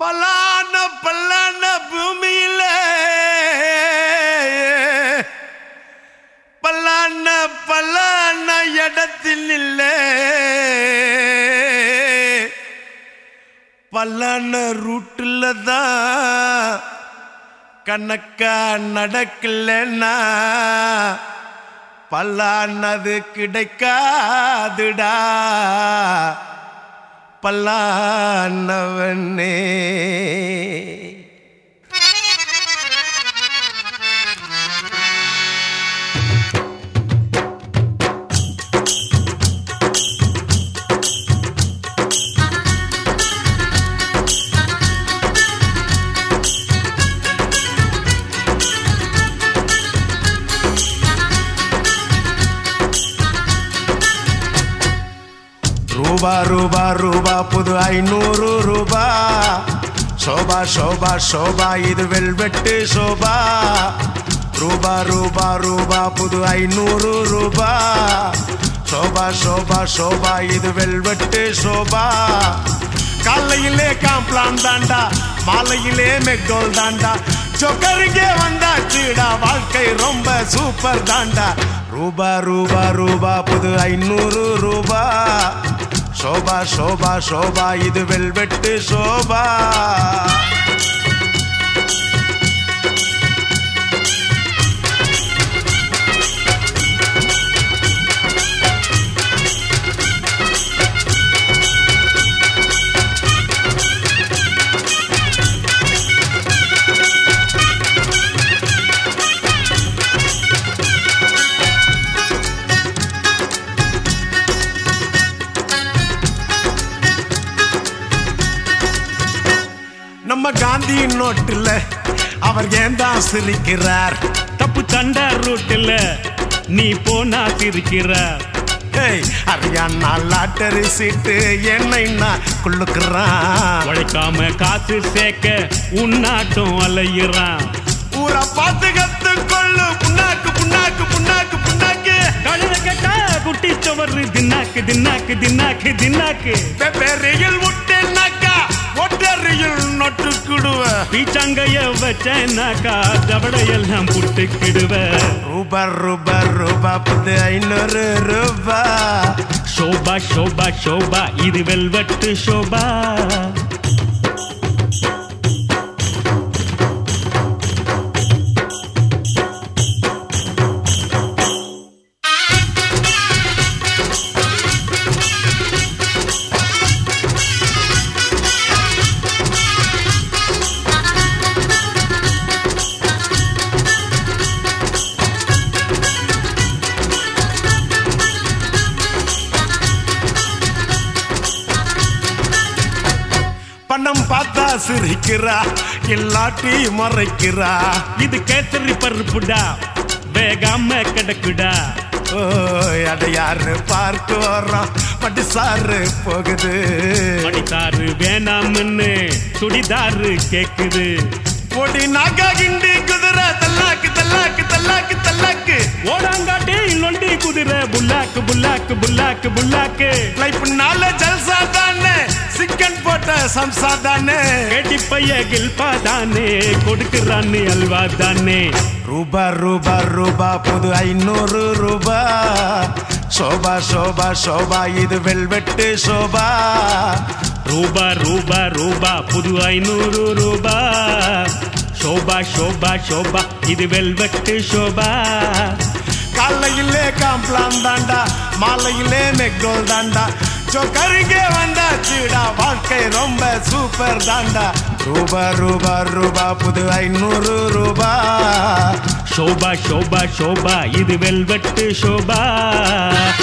பல்லான பல்லான பூமியில பல்லான பல்லான இடத்தில் இல்ல பல்லான ரூட்டுல தான் கணக்கா நடக்கலன்னா பல்லானது கிடைக்காதுடா பல்லானவனே. ரூபா ரூபா ரூபா புது 500 ரூபா சோபா சோபா சோபா இது வெல்வெட்டு சோபா. ரூபா ரூபா ரூபா புது 500 ரூபா சோபா சோபா சோபா இது வெல்வெட்டு சோபா. காலையிலே காம்ப்ளான் தாண்டா மாலையிலே மெக்டோல் தாண்டா ஜோக்கருங்கே வந்தாச்சுடா வாழ்க்கை ரொம்ப சூப்பர் தாண்டா. ரூபா ரூபா ரூபா புது 500 ரூபா சோபா சோபா சோபா இது வெல்வெட்டு சோபா. நம்ம காந்தி நோட்டுல அவர் ஏன் தான் சிரிக்கிறார்? தப்பு தண்டா ரூட்டுல நீ போனா சிரிக்கிறார். ஹரியானா லாட்டரி சீட்டு என்னைன்னா குள்ளுக்குறான். உழைக்காம காசு சேர்க்க உன்னாட்டம் அலையிறான். ஊரை பார்த்து கத்து கொள்ளு புண்ணாக்கு புண்ணாக்கு புண்ணாக்கு புண்ணாக்கு. கழுத கட்டா குட்டி சவறு தின்னாக்கு தின்னாக்கு தின்னாக்கு தின்னாக்கு. வெப்பேரியில் விட்டேன்னாக்கா ஒட்டரியில் நொட்டுக்கிடுவ. பீச்சாங்கைய வச்சேன்னாக்கா தவடையெல்லாம் புட்டுக்கிடுவ. ரூபா ரூபா ரூபா புது 500 ரூபா சோபா சோபா சோபா இது வெல்வெட்டு சோபா. பணம் பார்த்தா சிரிக்கிறா இல்லாட்டி மறைக்கிறா. இது கேசரி பருப்புடா வேகாம கிடக்குடா. அட யாரு பார்க்க வர்றான் பட்டு சாரு போகுது. மணித்தாரு வேணாம்னு சுடிதாரு கேக்குது. பொடி நாக்கா கிண்டி குதிரை தல்லாக்கு தல்லாக்கு தல்லாக்கு தல்லாக்கு. ஓடாங்காட்டி நொண்டி குதிரை புல்லாக்கு புல்லாக்கு புல்லாக்கு புல்லாக்கு. லைஃப் நால ஜல்சா தானே சிக்கன் போட்ட சம்சா தானே. கேட்டி பைய கில்பா தானே கொடுக்குறான்னு அல்வா தானே. ரூபா ரூபா ரூபா புது 500 ரூபா சோபா சோபா சோபா இது வெல்வெட்டு சோபா. ரூபா ரூபா ரூபா புது 500 ரூபா சோபா சோபா சோபா இது வெல்வெட்டு சோபா. காலையிலே காம்ப்ளான் தாண்டா மாலையிலே மெக்டோல் தாண்டா ஜோக்கருங்கே வந்தாச்சுடா வாழ்க்கை ரொம்ப சூப்பர் தாண்டா. ரூபா ரூபா ரூபா புது 500 ரூபா சோபா சோபா சோபா இது வெல்வெட்டு சோபா.